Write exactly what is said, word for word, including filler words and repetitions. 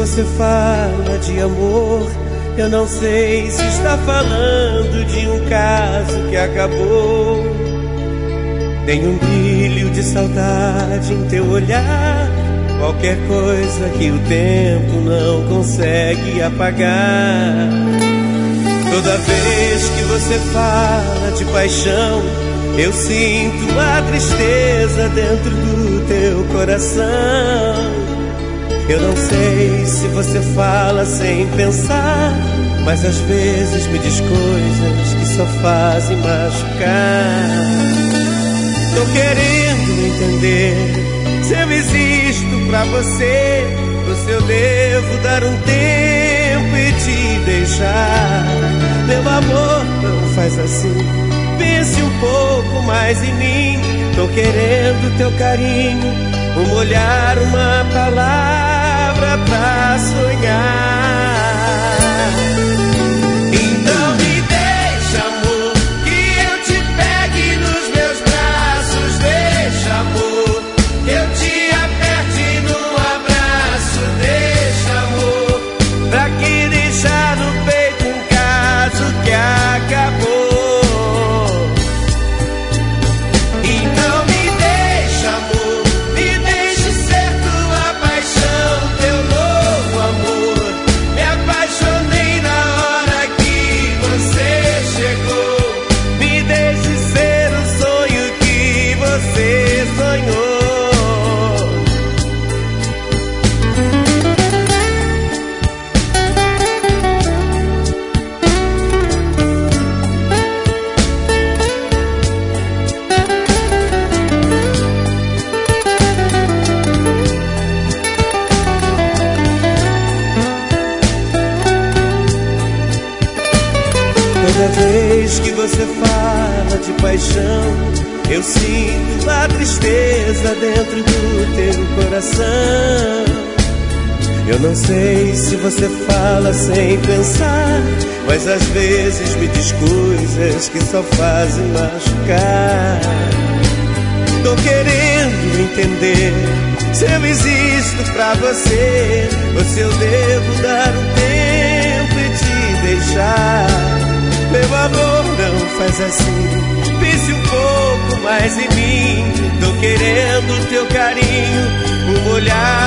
você fala de amor, eu não sei se está falando de um caso que acabou. Tem um brilho de saudade em teu olhar, qualquer coisa que o tempo não consegue apagar. Toda vez que você fala de paixão, eu sinto a tristeza dentro do teu coração. Eu não sei se você fala sem pensar, mas às vezes me diz coisas que só fazem machucar. Tô querendo entender se eu existo pra você, ou se eu devo dar um tempo e te deixar. Meu amor, não faz assim, pense um pouco mais em mim. Tô querendo teu carinho, um olhar, uma palavra pra sonhar. Então me deixa, amor, que eu te pegue nos meus braços. Deixa, amor, que eu te aperte num abraço. Deixa, amor, pra que deixar no peito um caso que acabou. Toda vez que você fala de paixão, eu sinto a tristeza dentro do teu coração. Eu não sei se você fala sem pensar, mas às vezes me diz coisas que só fazem machucar. Tô querendo entender se eu existo pra você, ou se eu devo dar um tempo e te deixar. Meu amor, não faz assim, pense um pouco mais em mim. Tô querendo teu carinho, um olhar,